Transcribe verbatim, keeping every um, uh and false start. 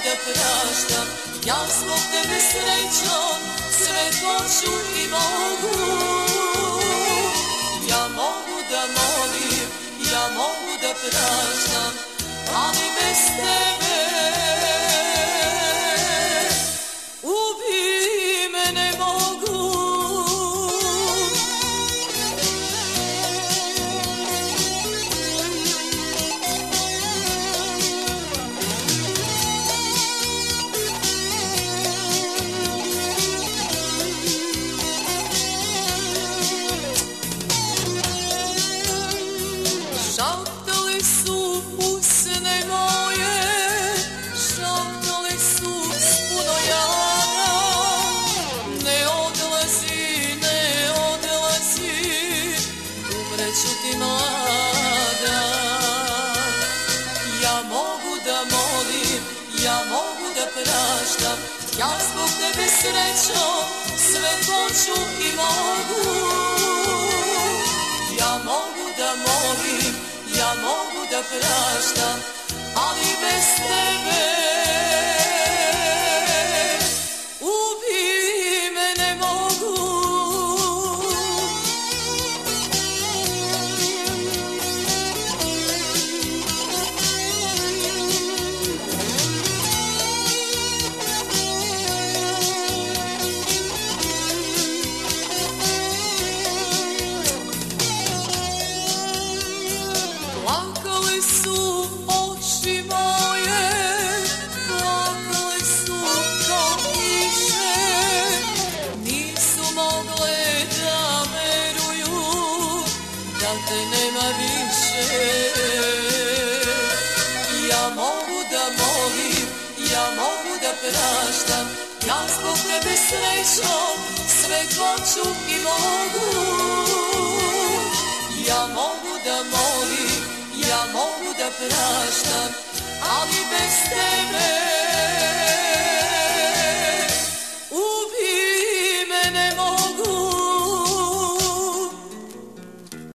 da praštam, ja zbog tebe srećom sve hoću i mogu. Ja mogu da molim, ja mogu da praštam, ali bez tebe ubij me ne mogu. Šaptali su usne moje, šaptali su s puno jada. Ne odlazi, ne odlazi, umreću ti mlada. Ja mogu da molim, ja mogu da praštam, ja zbog tebe srećom sve hoću i mogu. Ja mogu da molim, ja mogu da praštam, ali bez tebe ubij me ne mogu. Plakale su oči moje, plakale su kao kiše, nisu mogle da veruju da te nema više. Ja mogu da molim, ja mogu da praštam, ja zbog tebe srećom sve hoću i mogu. Ja mogu da molim, ja mogu da praštam, ali bez tebe